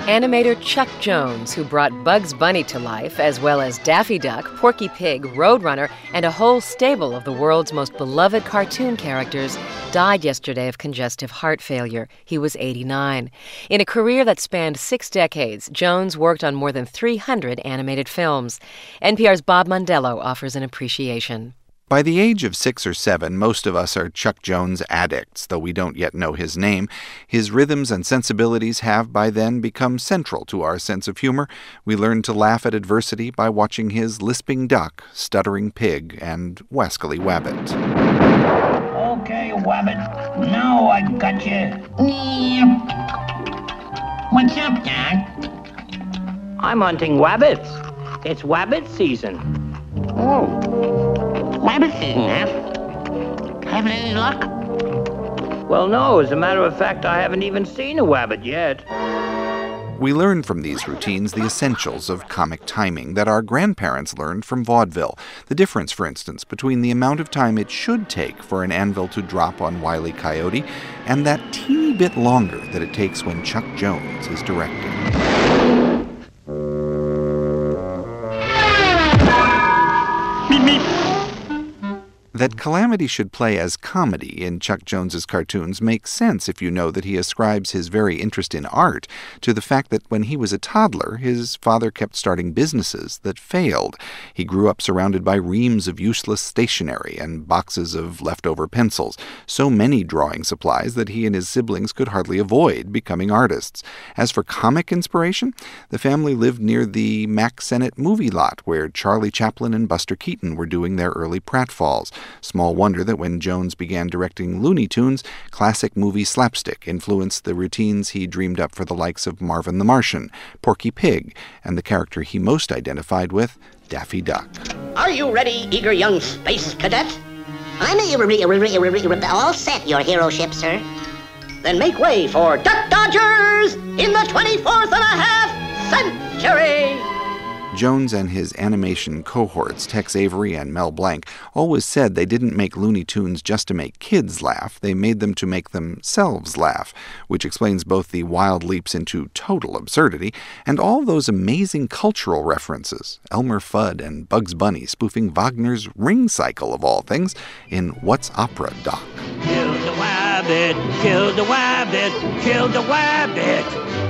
Animator Chuck Jones, who brought Bugs Bunny to life, as well as Daffy Duck, Porky Pig, Roadrunner, and a whole stable of the world's most beloved cartoon characters, died yesterday of congestive heart failure. He was 89. In a career that spanned 6 decades, Jones worked on more than 300 animated films. NPR's Bob Mondello offers an appreciation. By the age of 6 or 7, most of us are Chuck Jones addicts, though we don't yet know his name. His rhythms and sensibilities have by then become central to our sense of humor. We learn to laugh at adversity by watching his lisping duck, stuttering pig, and wascally wabbit. Okay, wabbit, now I got you. What's up, Doc? I'm hunting wabbits. It's wabbit season. Oh. Wabbit season, huh? Having any luck? Well, no. As a matter of fact, I haven't even seen a wabbit yet. We learn from these routines the essentials of comic timing that our grandparents learned from vaudeville. The difference, for instance, between the amount of time it should take for an anvil to drop on Wile E. Coyote and that teeny bit longer that it takes when Chuck Jones is directing. That Calamity should play as comedy in Chuck Jones's cartoons makes sense if you know that he ascribes his very interest in art to the fact that when he was a toddler, his father kept starting businesses that failed. He grew up surrounded by reams of useless stationery and boxes of leftover pencils, so many drawing supplies that he and his siblings could hardly avoid becoming artists. As for comic inspiration, the family lived near the Mack Sennett movie lot where Charlie Chaplin and Buster Keaton were doing their early pratfalls. Small wonder that when Jones began directing Looney Tunes, classic movie slapstick influenced the routines he dreamed up for the likes of Marvin the Martian, Porky Pig, and the character he most identified with, Daffy Duck. Are you ready, eager young space cadet? I'm all set, your hero ship, sir. Then make way for Duck Dodgers in the 24th and a half century! Jones and his animation cohorts, Tex Avery and Mel Blanc, always said they didn't make Looney Tunes just to make kids laugh. They made them to make themselves laugh, which explains both the wild leaps into total absurdity and all those amazing cultural references. Elmer Fudd and Bugs Bunny spoofing Wagner's Ring Cycle, of all things, in What's Opera, Doc? Kill the wabbit, kill the wabbit, kill the wabbit.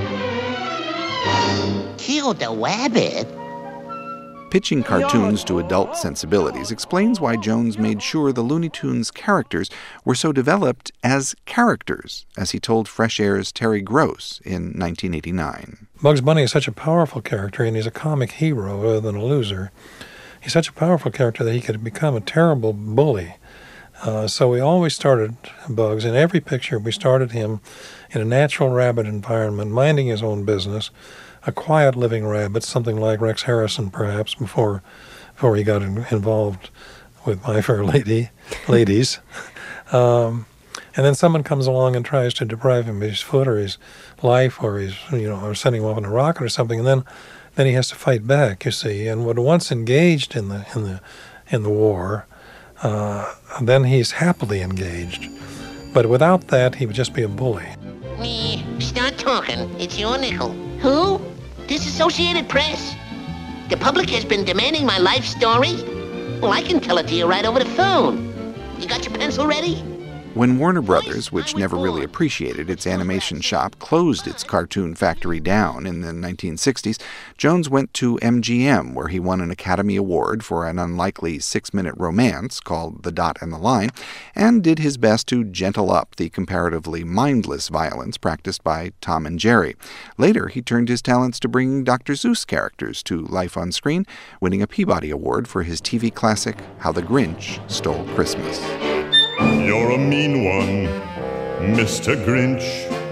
Kill the wabbit? Pitching cartoons to adult sensibilities explains why Jones made sure the Looney Tunes characters were so developed as characters, as he told Fresh Air's Terry Gross in 1989. Bugs Bunny is such a powerful character, and he's a comic hero rather than a loser. He's such a powerful character that he could become a terrible bully. So we always started Bugs. In every picture, we started him in a natural rabbit environment, minding his own business, a quiet living rabbit, something like Rex Harrison, perhaps, before he got involved with My Fair Ladies. And then someone comes along and tries to deprive him of his foot or his life, or or sending him off in a rocket or something, and then he has to fight back, you see. And when once engaged in the war, then he's happily engaged. But without that, he would just be a bully. Start talking. It's your nickel. Who? Disassociated Press. The public has been demanding my life story? Well, I can tell it to you right over the phone. You got your pencil ready? When Warner Brothers, which never really appreciated its animation shop, closed its cartoon factory down in the 1960s, Jones went to MGM, where he won an Academy Award for an unlikely 6-minute romance called The Dot and the Line, and did his best to gentle up the comparatively mindless violence practiced by Tom and Jerry. Later, he turned his talents to bringing Dr. Seuss characters to life on screen, winning a Peabody Award for his TV classic, How the Grinch Stole Christmas. You're a mean one, Mr. Grinch.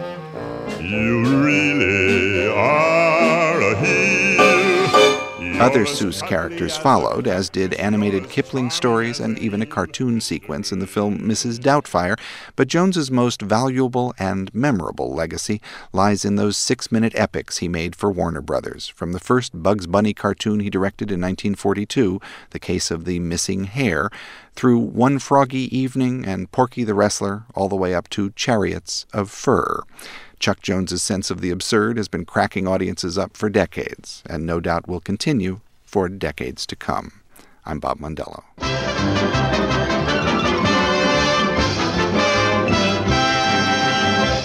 You really are a heel. Other Seuss characters followed, as did animated Kipling stories and even a cartoon sequence in the film Mrs. Doubtfire, but Jones's most valuable and memorable legacy lies in those 6-minute epics he made for Warner Brothers, from the first Bugs Bunny cartoon he directed in 1942, The Case of the Missing Hare, through One Froggy Evening and Porky the Wrestler, all the way up to Chariots of Fur. Chuck Jones's sense of the absurd has been cracking audiences up for decades, and no doubt will continue for decades to come. I'm Bob Mondello.